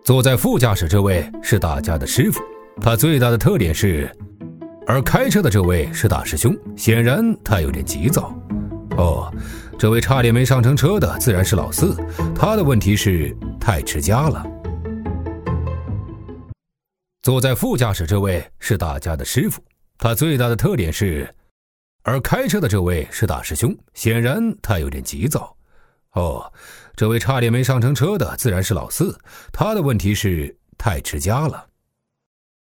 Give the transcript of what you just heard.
坐在副驾驶这位是大家的师傅，他最大的特点是，而开车的这位是大师兄，显然他有点急躁。这位差点没上成车的自然是老四，他的问题是太持家了。坐在副驾驶这位是大家的师傅，他最大的特点是，而开车的这位是大师兄，显然他有点急躁。这位差点没上成车的自然是老四，他的问题是太持家了。